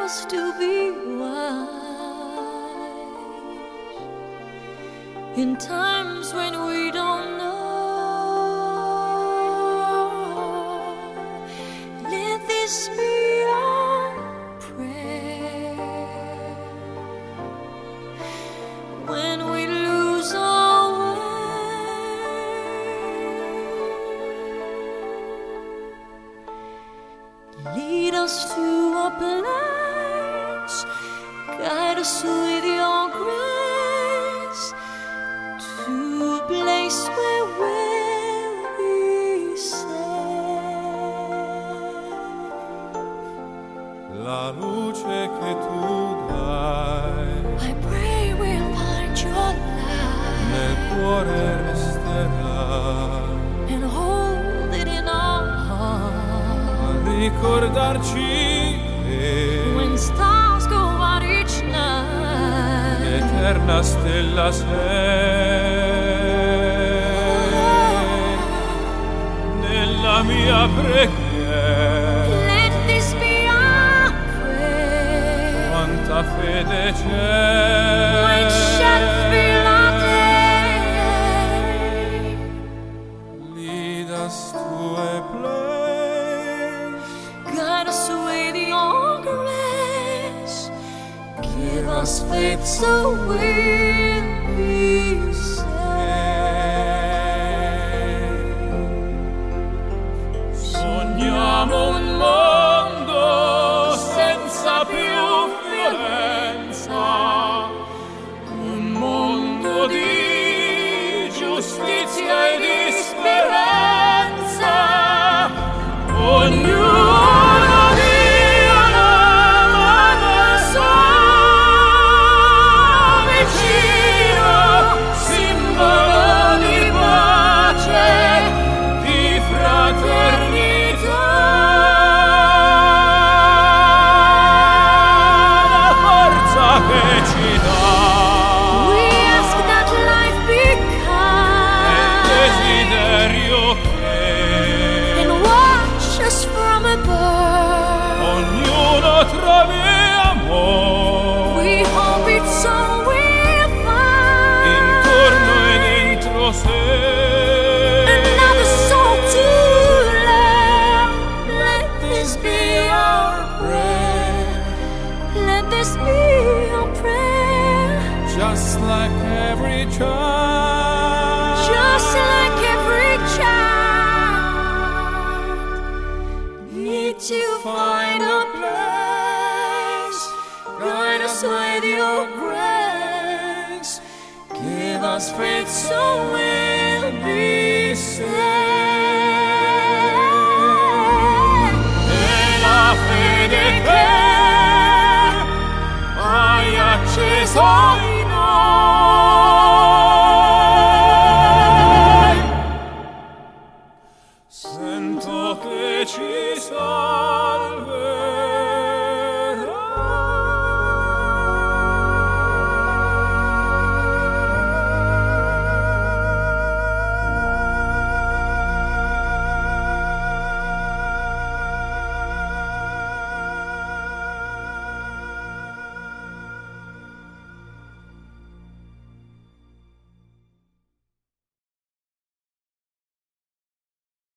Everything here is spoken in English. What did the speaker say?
us to be wise in times when we don't know. Let this be our prayer when we lose our way. Lead us to a place, guide us with your grace, to a place where we'll be safe. La luce che tu dai I pray we'll find your nel light cuore resterà, and hold it in our heart. a ricordarci che When stars go out each night, l'eterna stella sei nella mia preghiera. let this be our prayer. Quanta fede c'è, We shall feel our day. lead us to a place, Guide us with your grace. Give us faith so we'll be saved. sogniamo un mondo senza più violenza, un mondo di giustizia e di speranza, ognuno Dio l'ama solo vicino, simbolo di pace, di fraternità, la forza che ci dà We ask that life be il kind desiderio che and watch us from above. ognuno trovi amore We hope it's all we'll find. intorno e dentro sé. Another soul to love. Let this be our prayer. Let this be our prayer. Just like every child, Just like every child, need to find a place. Guide us with your grace. Give us faith so we'll be saved. e la fede che hai acceso in noi, sento che ci salverà.